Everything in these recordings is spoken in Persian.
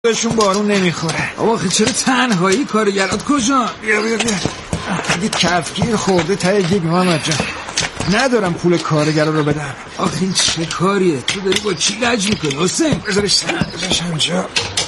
بهشون بارون نمیخوره. آقا چرا تنهایی؟ کارگرات کجا؟ بیا اگه کفگیر خورده ته دیگ محمد جان، ندارم پول کارگر رو بدم. آخه این چه کاریه؟ تو داری با کی لج میکنی حسین؟ بذارش همجا.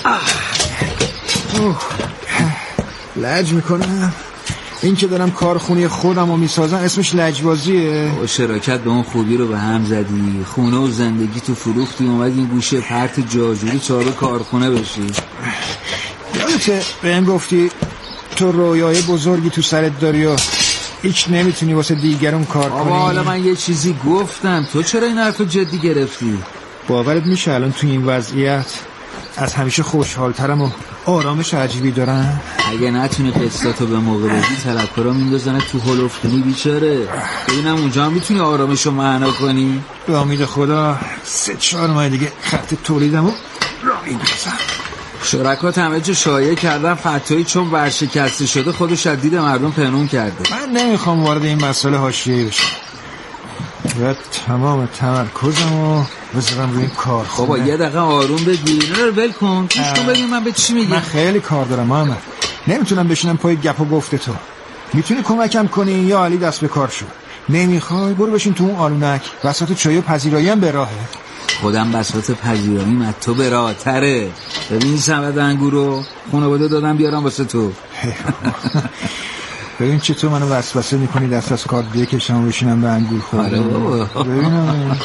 لج میکنم؟ این که دارم کارخونه خودم رو میسازم اسمش لجبازیه؟ با شراکت به اون خوبی رو به هم زدی، خونه و زندگی تو فروختی، اومد این گوشه پرت جاجوری چاره کارخونه بشی. یادته بهم گفتی تو رویای بزرگی تو سرت داری و هیچ نمیتونی واسه دیگرون کار کنی؟ حالا من یه چیزی گفتم، تو چرا این حرف جدی گرفتی؟ باورت میشه الان تو این وضعیت از همیشه خوشحالترم و آرامش عجیبی دارم؟ اگه نتونی قسطاتو به موقع بدی طلبکارا میندازن تو هلوفتونی بیچاره. ببینم اونجا هم میتونی آرامشو معنا کنی؟ به امید خدا 3-4 ماه دیگه خط تولیدمو راه میندازم. شرکات همه جا شایعه کردن فتایی چون ورشکسته شده خودش از دید مردم پنهون کرده. من نمیخوام وارد این مسئله حاشیه‌ای بشم و تمام تمرکزمو بذارم روی این کارخونه. بابا یه دقیقه آروم بگیر، رو ول کن، گوش کن ببین من به چی میگم. من خیلی کار دارم محمد، نمیتونم بشینم پای گپ و گفت تو. میتونی کمکم کنی یا علی دست به کار شو؟ نمیخوای برو بشین تو اون آلونک، بساط چای و پذیرایی هم به راهه. خودم بساط پذیرایی از تو به راه تره. ببین سبد انگورو خانواده دادم بیارم واسه تو. ببین چطور منو وسوسه میکنی دست از کار بکشم و بشینم به انگور خورده. ببینم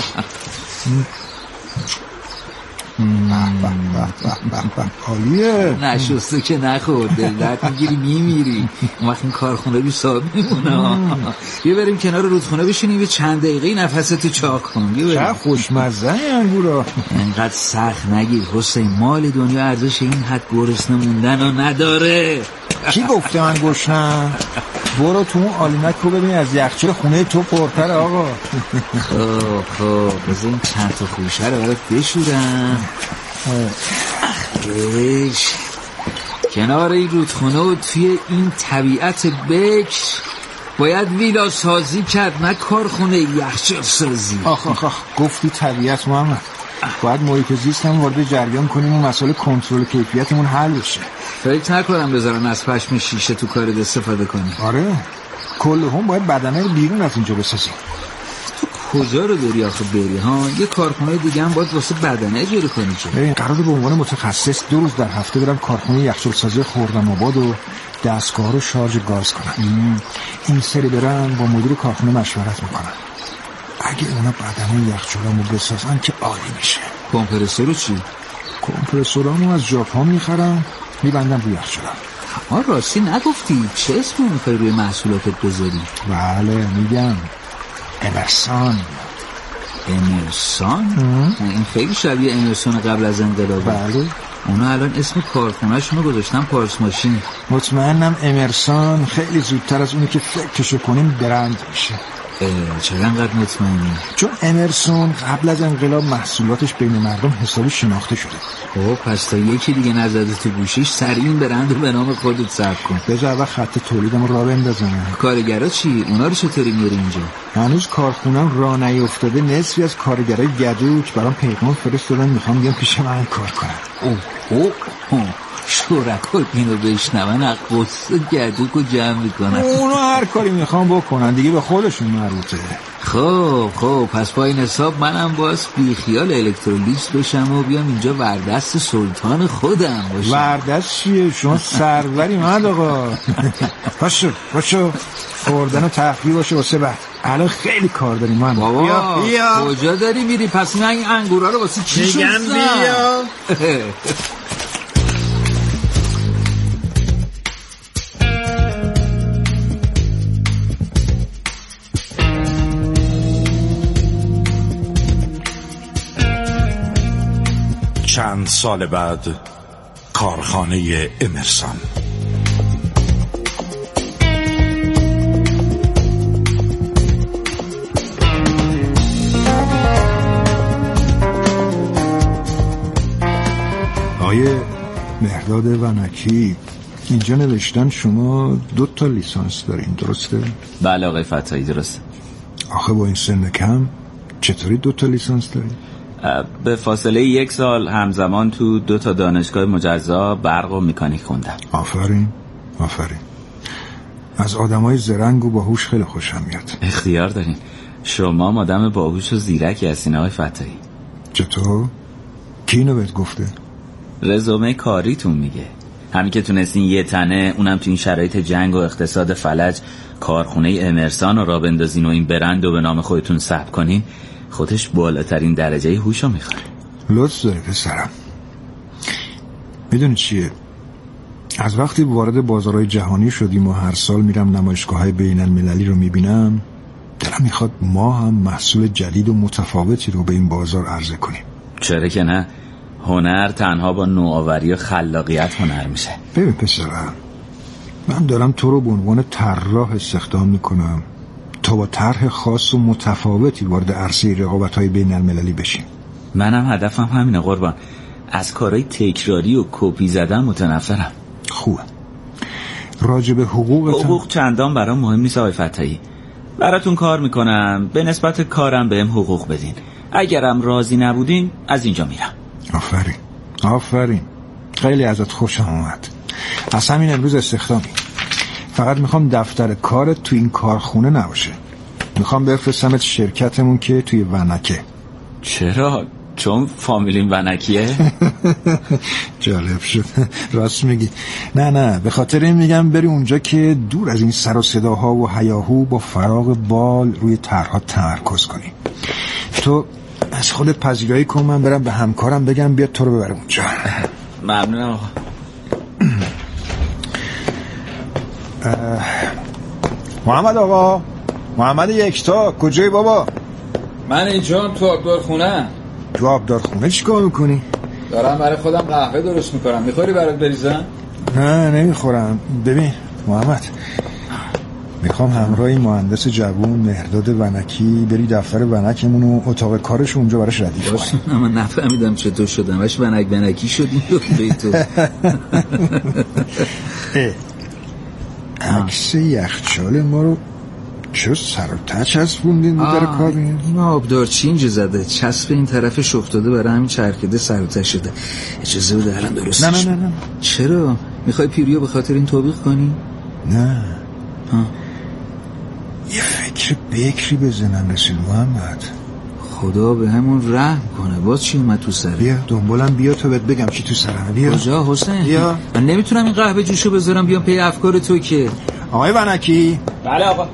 حالیه نشسته که نخورد دلت میگیری میمیری. اون وقت این کارخونه بی صاحب میمونه. بیا بریم کنار رودخونه بشینیم یه چند دقیقه نفستو چاک کن. چه خوشمزه انگورا. انقدر سخت نگیر حسین، مال دنیا ارزش این حد گرسنه موندن رو نداره. کی گفته من گشنم؟ برو تو اون آلونک رو ببین از یخچال خونه تو پرتر آقا. خب بذار این چند تا خوشه رو برات بشورم. کنار این رودخونه و توی این طبیعت بکر باید ویلا سازی کرد، نه کارخونه یخچال سازی. آخ گفتی طبیعت محمد، باید محیط زیست هم وارد جریان کنیم و مسئله کنترل کیفیتمون حل بشه. فکر نکنم بذارن از پشم شیشه تو کارت استفاده کنی. آره کل هم باید بدنه رو بیرون از اینجا بسازیم. تو کجا رو داری آخه بری ها؟ یه کارخونه دیگه هم باید واسه بدنه اجاره کنی که. ببین قراره به عنوان متخصص 2 روز در هفته برم کارخونه یخچال سازی خرم‌آباد و دستگاه رو شارژ گاز کنم. این سری برم با مدیر کارخونه مشورت میکنم. اگه اونا بدنه یخچالمو بسازن که عالی میشه. کمپرسورو چی؟ کمپرسورامو از ژاپن میخرم میبندم روی یخچالم. راستی نگفتی چه اسمی میخوای روی محصولاتت بذاری؟ بله میگم امرسان. این خیلی شبیه امرسون قبل از انقلابه. بله اونا الان اسم کارخونه‌شون رو گذاشتن پارس ماشین. مطمئنم امرسان خیلی زودتر از اونی که فکرشو کنیم برند میشه. چرا انقدر مطمئنی؟ چون امرسون قبل از انقلاب محصولاتش بین مردم حسابی شناخته شده. پس تا یکی دیگه نزده تو گوشیش سریع این برند رو به نام خودت ثبت کن. بذار اول خط تولیدم راه بندازم. کارگرا چی؟ اونا رو چطوری میاری اینجا؟ هنوز کارخونم راه نیفتاده. نصفی از کارگرای گدوک برام پیغام فرستادن میخوام بیان پیش من کار کنن. شرکات اینو بشنون از قصه گدوک رو جمع میکنن. اونا هر کاری میخوام بکنن دیگه به خودشون مربوطه. خب پس با این حساب منم باز بیخیال الکترولیز بشم و بیام اینجا وردست سلطان خودم باشم. وردست چیه؟ شما سروری مد آقا. باشو خوردن و تفریح باشه واسه بعد. الان خیلی کار داریم من. بابا بیا. کجا داری میری؟ پس من این انگورا رو واسه چی شستم؟ میگم بیا. چند سال بعد کارخانه امرسان. آیه مهرداد ونکی اینجا نوشتن شما 2 لیسانس دارین درسته؟ بله آقای فتایی درسته. آخه با این سن کم چطوری 2 لیسانس دارین؟ به فاصله 1 سال همزمان تو 2 تا دانشگاه مجزا برق و مکانیک خوندم. آفرین. از آدمای زرنگ و باهوش خیلی خوشم میاد. اختیار دارین. شما آدم باهوش و زیرکی هستین آقای فتحی. چطور؟ کی اینو بهت گفته؟ رزومه کاریتون میگه. همین که تونستین یه تنه، اونم تو این شرایط جنگ و اقتصاد فلج، کارخونه امرسان رو راه بندازین و این برند رو به نام خودتون ثبت کنین، خودش بالاترین درجه هوشو میخواد. لطف داری پسرم. میدونی چیه؟ از وقتی وارد بازارهای جهانی شدیم و هر سال میرم نمایشگاه‌های بین المللی رو میبینم، دلم میخواد ما هم محصول جدید و متفاوتی رو به این بازار عرضه کنیم. چرا که نه؟ هنر تنها با نوآوری و خلاقیت هنر میشه. ببین پسرم، من دارم تو رو به عنوان طراح استخدام میکنم تا با طرح خاص و متفاوتی وارد عرصه رقابت‌های بین المللی بشیم. منم هدفم همینه قربان. از کارهای تکراری و کپی زدن متنفرم. خوبه. راجب حقوق چندان برام مهم نیست آقای فتحی. براتون کار میکنم، به نسبت کارم بهم حقوق بدین. اگرم راضی نبودین از اینجا میرم. آفرین. خیلی ازت خوشم اومد. از همین امروز استخدامی. فقط میخوام دفتر کارت تو این کارخونه نباشه. میخوام بفرستمت شرکتمون که توی ونکه. چرا؟ چون فامیلیم ونکیه؟ جالب شد. راست میگی. نه به خاطر این میگم بری اونجا که دور از این سر و صداها و هیاهو با فراغ بال روی طرح‌ها تمرکز کنی. تو از خودت پذیرایی کن، من برم به همکارم بگم بیاد تو رو ببره اونجا. ممنونم آقا. محمد آقا، محمد یکتا، کجایی بابا؟ من اینجام تو آبدارخونه. تو آبدارخونه چی کار میکنی؟ دارم برای خودم قهوه درست میکنم. میخوری برات بریزم؟ نه نمیخورم. ببین محمد، میخوام همراه این مهندس جوون مهرداد ونکی بری دفتر ونکمون و اتاق کارش اونجا براش ردیف کنی. من نفهمیدم چطور شدم وش ونکی شدیم به تو. عکس یخچال ما رو چرا سر و ته چسبوندین در کار؟ این آبدارچی اینجا زده، چسب این طرفش افتاده، برای همین چرخیده سر و ته شده. اجازه بده الان درستش. نه. چرا؟ میخوای پیریو به خاطر این توبیخ کنی؟ نه. یه فکر بکری بزنم رسید محمد. خدا به همون رحم کنه. باز چی اومد تو سره؟ بیا دنبالم، بیا تا بهت بگم چی تو سرمه. بیا. کجا حسین؟ بیا. من نمیتونم این قهوه جوشو بذارم بیام پی افکار تو که. آقای ونکی. بله آقا.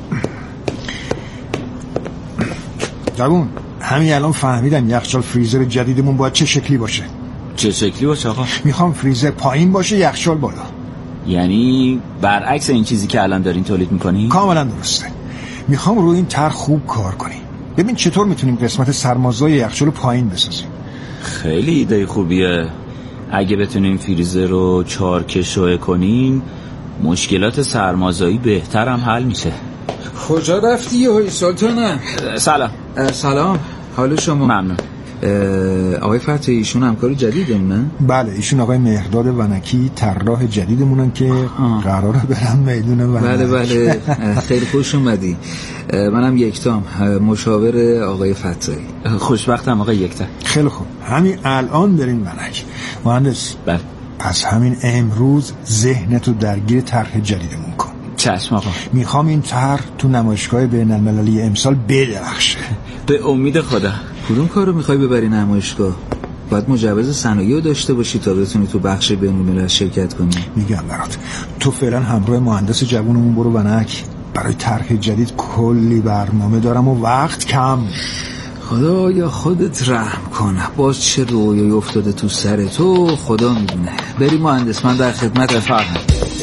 جوون، همین الان فهمیدم یخچال فریزر جدیدمون باید چه شکلی باشه. چه شکلی باشه آقا؟ میخوام فریزر پایین باشه، یخچال بالا. یعنی برعکس این چیزی که الان دارین تولید میکنی؟ کاملا درسته. میخوام روی این طرح خوب کار کنی. ببین چطور میتونیم قسمت سرمازای یخچال رو پایین بسازیم. خیلی ایده خوبیه. اگه بتونیم فریزر رو 4 کشوه کنیم، مشکلات سرمازایی بهتر هم حل میشه. کجا رفتی هوی سلطانه؟ سلام. حال شما؟ ممنون. آقای فتحی ایشون همکار جدیدمونه؟ بله، ایشون آقای مهرداد ونکی طراح جدیدمونن که قراره برن میدون ونک. بله خیلی خوش اومدی. منم یکتام، مشاور آقای فتحی. خوشبختم آقای یکتا. خیلی خوب، همین الان بریم ونک. مهندس. بله. از همین امروز ذهنتو درگیر طرح جدیدمون کن. چشم آقا. میخوام این طرح تو نمایشگاه بین المللی امسال بدرخشه. به امید خدا. کدوم کارو میخوای ببری نمایشگاه؟ باید مجوز صنایع داشته باشی تا بتونی تو بخش بین‌المللی شرکت کنی. میگم برات، تو فعلا همراه مهندس جوونمون برو ونک. برای طرح جدید کلی برنامه دارم و وقت کم. خدایا خودت رحم کنه. باز چه رویایی افتاده تو سر تو خدا میدونه. بری مهندس، من در خدمت. فرهم.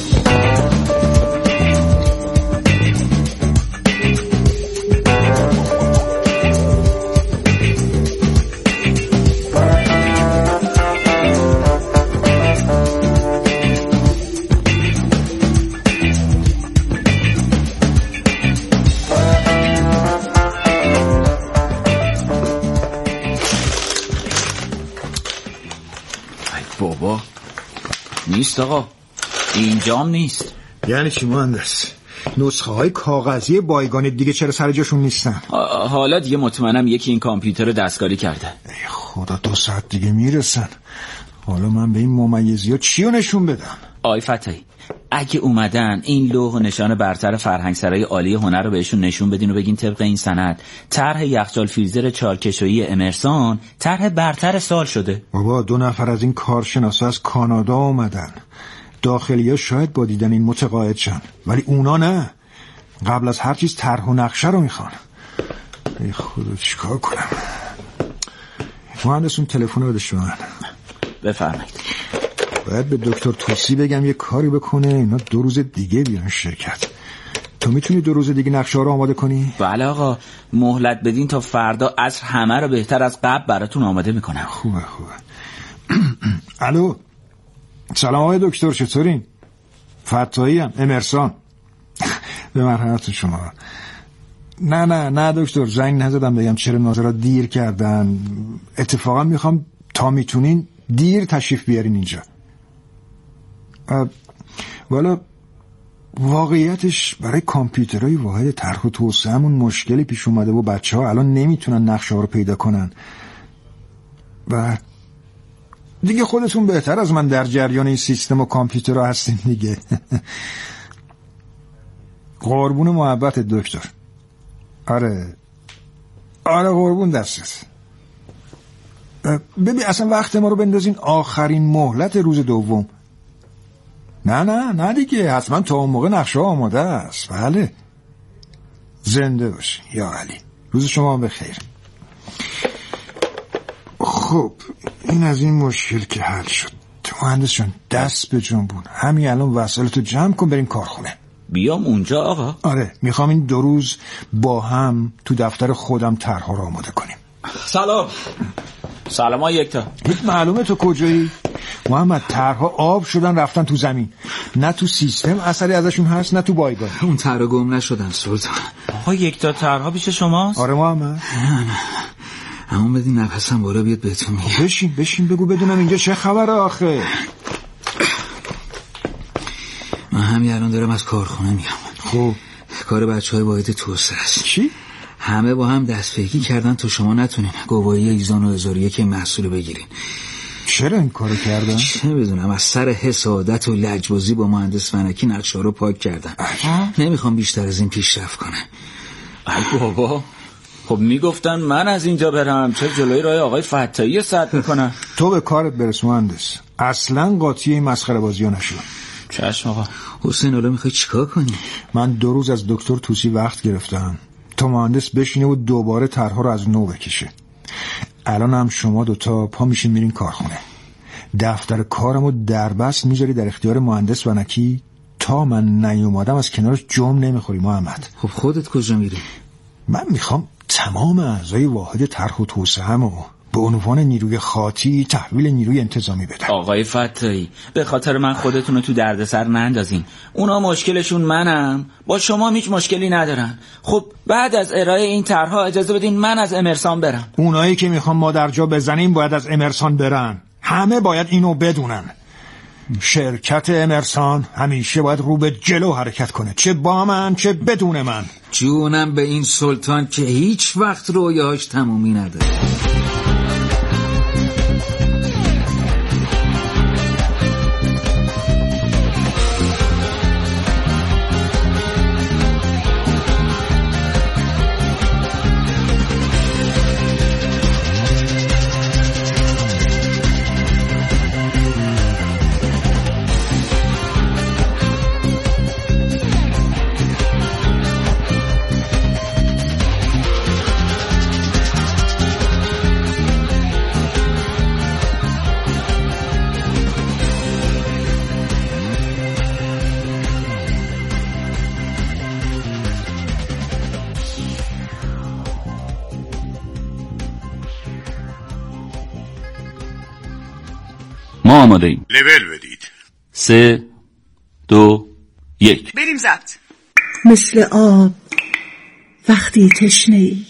بابا نیست آقا، اینجام نیست. یعنی چی مهندس؟ نسخه های کاغذی بایگان دیگه چرا سر جاشون نیستن؟ حالا دیگه مطمئنم یکی این کامپیوتر رو دستکاری کرده. ای خدا 2 ساعت دیگه میرسن. حالا من به این ممیزی ها چی رو نشون بدم؟ آقای فتحی، اگه اومدن این لوح و نشان برتر فرهنگسرای عالی هنر رو بهشون نشون بدین و بگین طبق این سند طرح یخچال فریزر 4 کشویی امرسان طرح برتر سال شده. بابا 2 نفر از این کارشناسا از کانادا اومدن. داخلی‌ها شاید با دیدن این متقاعد شن، ولی اونا نه. قبل از هر چیز طرح و نقشه رو میخوان. ای خدا چیکار کنم؟ مهندس اون تلفن رو بده شما. بفرمایید. باید به دکتر توسی بگم یه کاری بکنه اینا 2 روز دیگه بیان شرکت. تو میتونی 2 روز دیگه نقشه رو آماده کنی؟ بله آقا، مهلت بدین تا فردا عصر همه رو بهتر از قبل براتون آماده میکنم. خوبه. الو، سلام آقای دکتر، چطورین؟ فتحی ام، امرسان. به مرحمت شما. نه دکتر، زنگ نزدم بگم چرا ناظرات دیر کردن. اتفاقا میخوام تا میتونین دیر تشریف بیارین اینجا. والا واقعیتش برای کامپیوترهای واحد طرح و توسعه‌مون مشکلی پیش اومده و بچه‌ها الان نمیتونن نقشه ها رو پیدا کنن. و دیگه خودتون بهتر از من در جریان این سیستم و کامپیوترها هستین دیگه. قربون محبت دکتر. آره قربون دستت. ببین اصلا وقت ما رو بندازین آخرین مهلت روز دوم. نه دیگه، حتما تا اون موقع نقشه آماده است. بله، زنده باشی یا علی. روز شما بخیر. خب این از این مشکل که حل شد. مهندس جان دست به جنبون، همین الان وسایلتو جمع کن بریم کارخونه. بیام اونجا آقا؟ آره، میخوام این 2 روز با هم تو دفتر خودم طرح‌ها رو آماده کنیم. سلام ها یکتا. معلومه تو کجایی؟ محمد، طرح‌ها آب شدن رفتن تو زمین. نه تو سیستم اثری ازشون هست نه تو بایگاه. اون طرح‌ها گم نشدن سلطان. آقا یکتا، طرح‌ها پیش شماست؟ آره محمد. اما بدین نفسم بالا بیاد بهتون میگم. بشین بگو بدونم اینجا چه خبره آخه. من همین الان دارم از کارخونه میام. خب کار بچهای واحد توسعه است. چی؟ همه با هم دستفیکی کردن تا شما نتونین گواهی ایزان و هزاریه که محصول بگیرین. چرا این کارو کردن؟ چه میدونم، از سر حسادت و لجبازی با مهندس فنکی نقشه رو پاک کردن. نمیخوام بیشتر از این پیشرفت کنه. ای بابا، خب میگفتن من از اینجا برم، چه جلوی راه آقای فتحی سد میکنن؟ تو به کارت برس مهندس، اصلا قاطی این مسخره بازی ها نشو. چشم آقا. حسین حالا میخوای چیکار کنی؟ من 2 روز از دکتر توسی وقت گرفتم تا مهندس بشینه و دوباره طرح‌ها رو از نو بکشه. الان هم شما 2 پا میشین میرین کارخونه. دفتر کارمو دربست میذاری در اختیار مهندس ونکی تا من نیومدم از کنارش جم نمیخوری محمد. خب خودت کجا میری؟ من میخوام تمام اعضای واحد طرح و توسعه‌مو به عنوان نیروی خاطی تحویل نیروی انتظامی بدم. آقای فتحی، به خاطر من خودتون رو تو دردسر نندازین. اونا مشکلشون منم، با شما هیچ مشکلی ندارن. خب بعد از ارائه این طرح‌ها اجازه بدین من از امرسان برم. اونایی که میخوان ما در جا بزنیم باید از امرسان برن. همه باید اینو بدونن. شرکت امرسان همیشه باید رو به جلو حرکت کنه، چه با من چه بدون من. جونم به این سلطان که هیچ وقت رویاهاش تمومی نداره. ما آماده ایم. لول بدید. 3 2 1 بریم ضبط. مثل آب وقتی تشنه‌ای،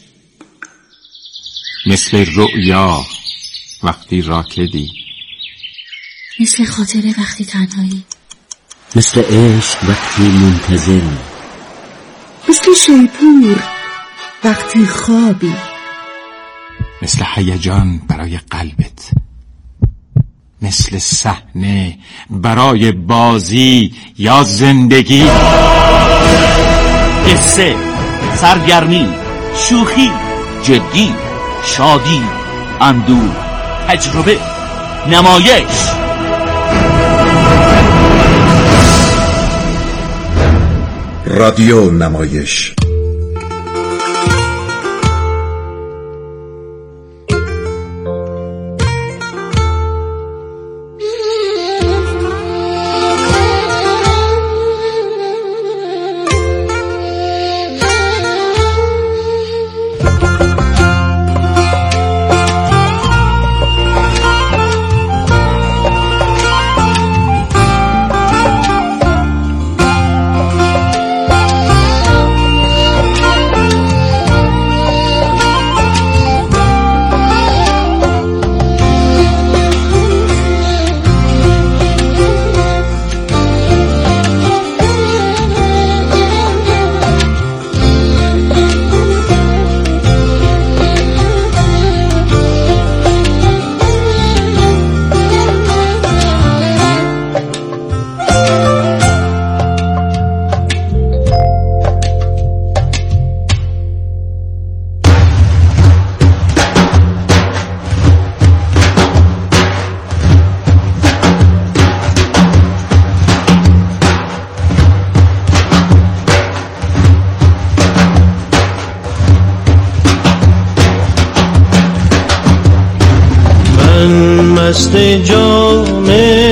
مثل رؤیا وقتی راکدی، مثل خاطره وقتی تنهایی، مثل عشق وقتی منتظری، مثل شیپور وقتی خوابی، مثل هیجان برای قلبت، مثل صحنه برای بازی یا زندگی. قصه، سرگرمی، شوخی، جدی، شادی، اندوه، تجربه، نمایش. رادیو نمایش. مست جام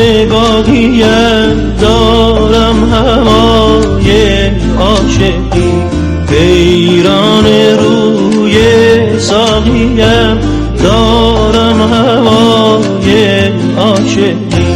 باقیم دارم هوای عاشقی، حیران روی ساقیم دارم هوای عاشقی.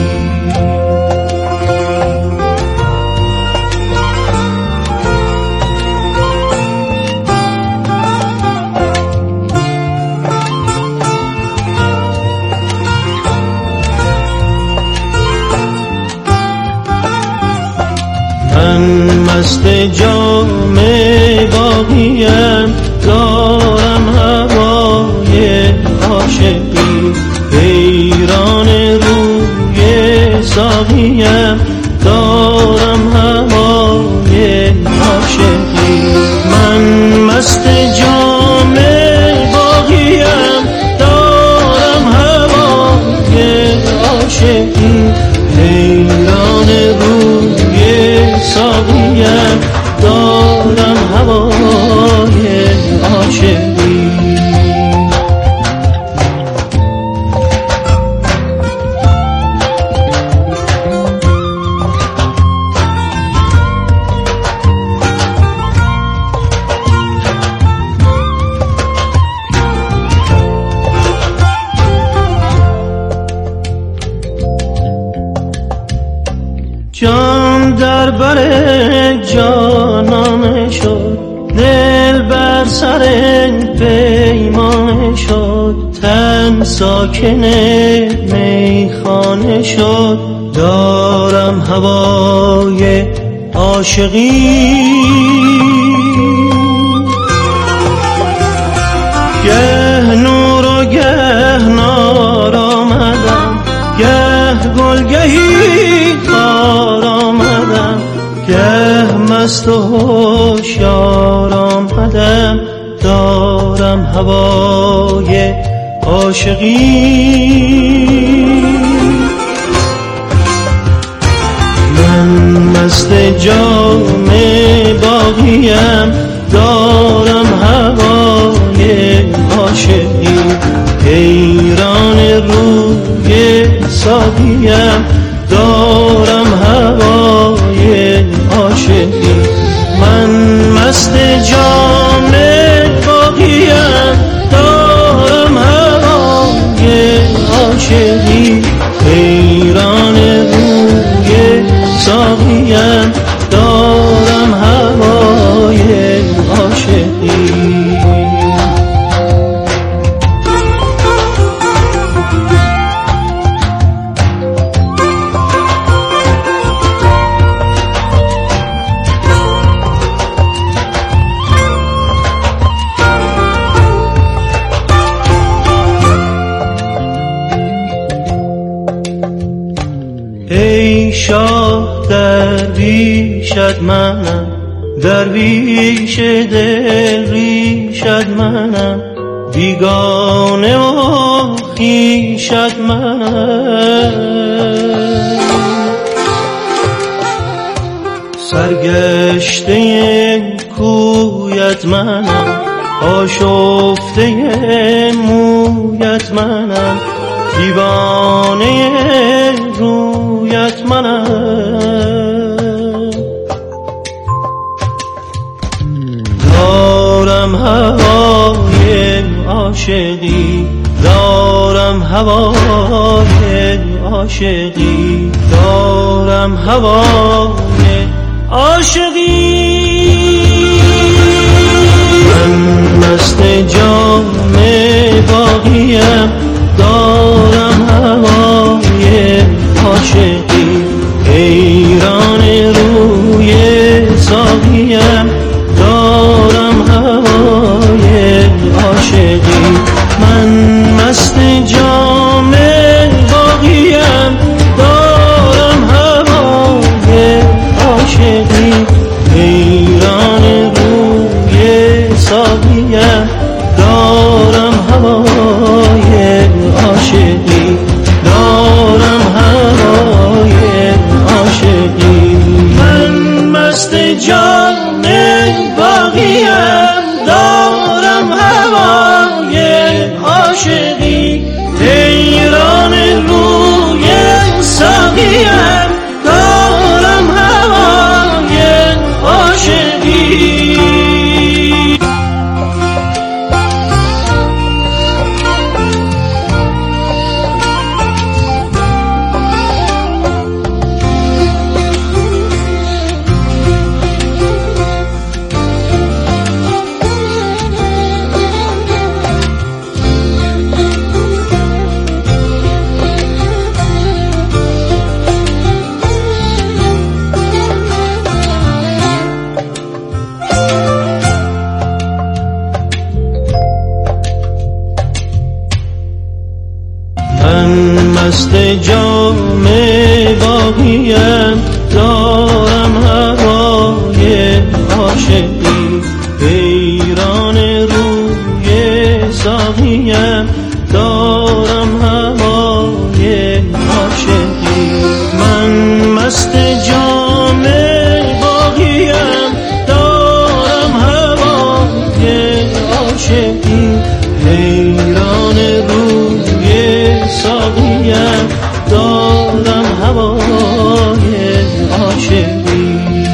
مست جام باقیم دارم هوای عاشقی، حیران روی ساقیم دارم هوای عاشقی. من مست جام باقیم دارم هوای عاشقی، حیران روی ساقیم دارم هوای عاشقی. جان در بر جانانه شد، دل بر سر پیمانه شد، تن ساکن میخانه شد، دارم هوای عاشقی. گه نور و گه نار آمدم، گه گلگهی خار آمدم، گه مست و هوشیار آمدم، دارم هوای عاشقی. من مست جام باقیم دارم هوای عاشقی، حیران روی ساقیم دارم هوای عاشقی. من مست جام باقیم دارم هوای عاشقی، حیران روی ساقیم دارم هوای عاشقی. ای شاه درویشت منم، درویش دل ریشت منم، بیگانه و خویشت منم. سرگشته کویت منم، آشفته مویت منم، دیوانه رویت منم. دارم هوای عاشقی، دارم هوای عاشقی، دارم هوای عاشقی. من مست جام باقیم، دارم هوای عاشقی، حیران روی ساقیم، دارم هوای عاشقی. من مست جام باقیم، دارم هوای عاشقی، حیران روی ساقیم، دارم هوای عاشقی، دارم هوای عاشقی. من مست جام باقیم، دارم هوای عاشقی، حیران روی ساقیم، دارم هوای عاشقی. مست جام باقیم، دارم هوای عاشقی، حیران روی ساقیم، دارم هوای عاشقی. من مست جام باقیم، دارم هوای عاشقی، حیران روی ساقیم، دارم هوای عاشقی.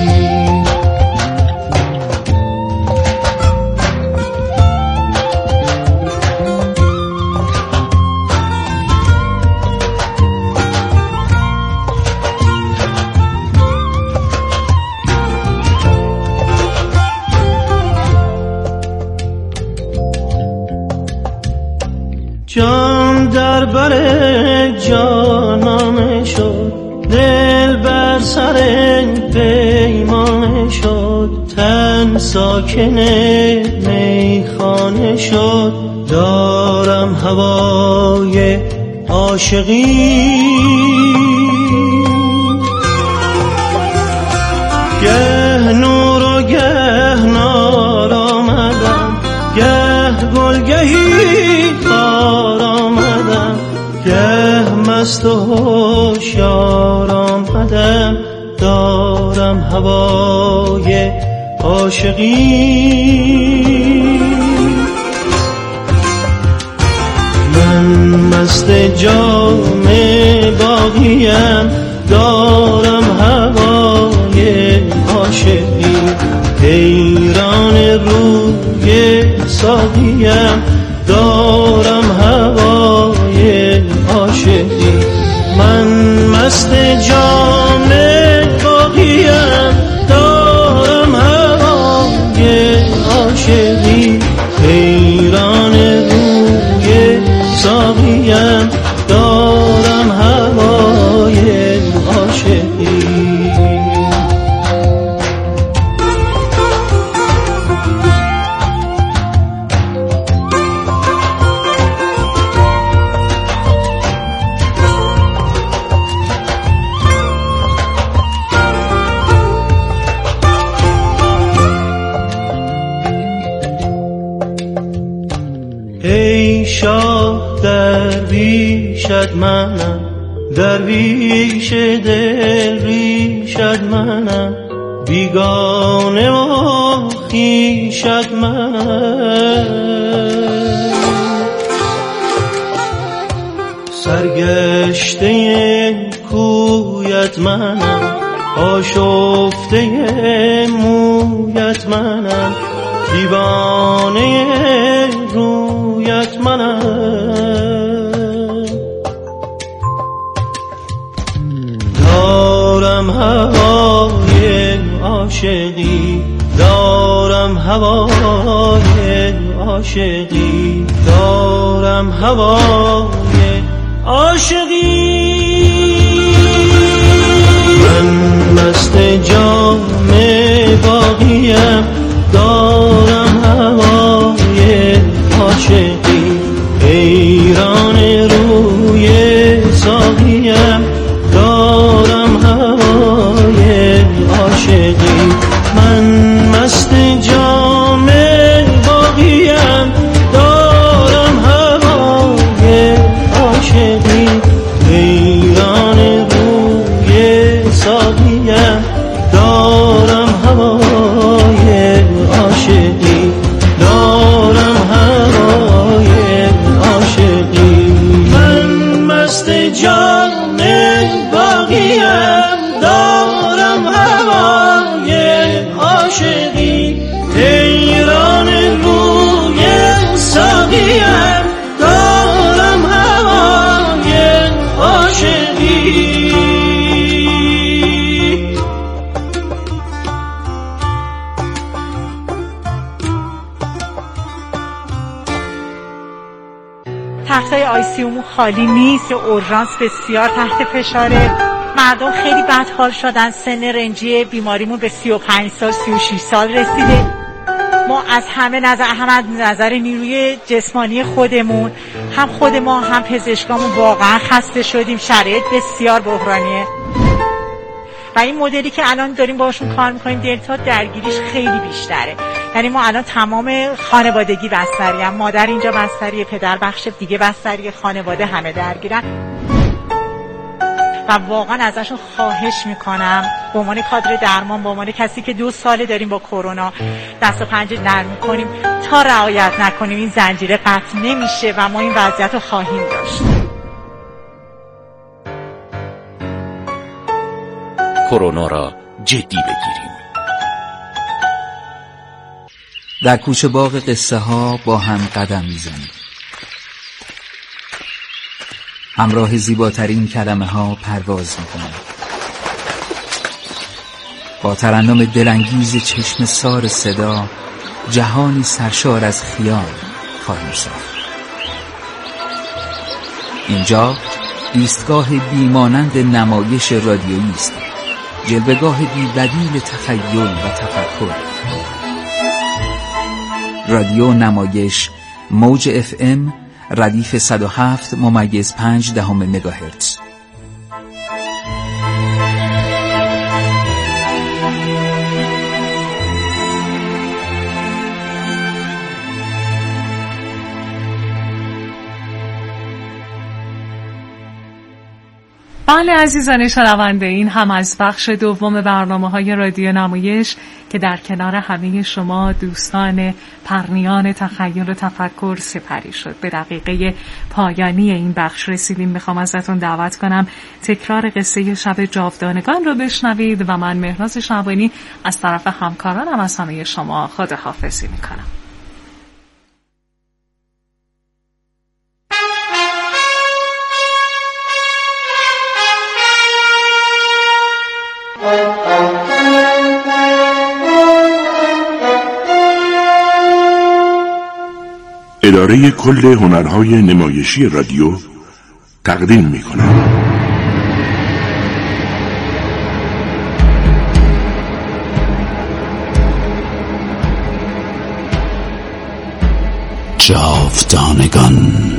جان در بر جانانه شد، دل بر سر پیمانه شد، تن ساکن میخانه شد، دارم هوای عاشقی. گه نور و گه نار آمدم، گه گلگهی خار آمدم، گه مست و هوشیار آمدم، دارم هوای عاشقی. من مست جام باقیم، دارم هوای عاشقی، حیران روی ساقیم، دارم هوای عاشقی. من مست جام باقیم، دارم هوای عاشقی، حیران روی ساقیم، دارم هوای عاشقی. ریشت منم، درویش دل ریشت منم، بیگانه و خویشت منم. سرگشته کویت منم، آشفته مویت منم، دیوانه رویت منم. دارم هوای عاشقی، دارم هوای عاشقی، دارم هوای عاشقی. من مست جام باقیم، دارم هوای عاشقی، حیران روی ساقیم، دارم هوای عاشقی. من مست جام باقیم، دارم هوای عاشقی، حیران روی ساقیم، دارم هوای عاشقی، دارم هوای عاشقی. من مست جام باقیم، دارم هوای عاشقی، حیران روی ساقیم، دارم هوای عاشقی. تختای آیسیومون خالی نیست، یا اورژانس بسیار تحت فشاره. مردم خیلی بدحال شدن، سن رنجی بیماریمون به 35 سال 36 سال رسیده. ما از همه نظر، هم از نظر نیروی جسمانی خودمون، هم خود ما، هم پزشکامون واقعا خسته شدیم. شرایط بسیار بحرانیه و این مدلی که الان داریم باشون کار میکنیم دلتا درگیریش خیلی بیشتره. یعنی ما الان تمام خانوادگی بستری هم، مادر اینجا بستریه، پدر بخش دیگه بستریه، خانواده همه درگیرن و واقعا ازشون خواهش میکنم به عنوان کادر درمان، به عنوان کسی که 2 ساله داریم با کرونا دست و پنجه نرم میکنیم، تا رعایت نکنیم این زنجیره قطع نمیشه و ما این وضعیت رو خواهیم داشت. کرونا را جدی بگیریم. در کوچه باغ قصه ها با هم قدم میزنیم، همراه زیباترین کلمه ها پرواز میکنیم، با ترنم دلانگیز چشم سار صدا جهانی سرشار از خیال خواهیم ساخت. اینجا ایستگاه بیمانند نمایش رادیویی است، جلوه‌گاه بی‌بدیل تخیل و تفکر. رادیو نمایش، موج FM، ردیف 107.5 مگاهرتز. بله عزیزان شنونده، این هم از بخش دوم برنامه‌های رادیو نمایش که در کنار همه شما دوستان پرنیان تخیل و تفکر سپری شد. به دقیقه پایانی این بخش رسیدیم. میخوام ازتون دعوت کنم تکرار قصه شب جاودانگان رو بشنوید و من مهناز شعبانی از طرف همکارانم از همه شما خداحافظی میکنم. اداره کل هنرهای نمایشی رادیو تقدیم می‌کند. جاودانگان.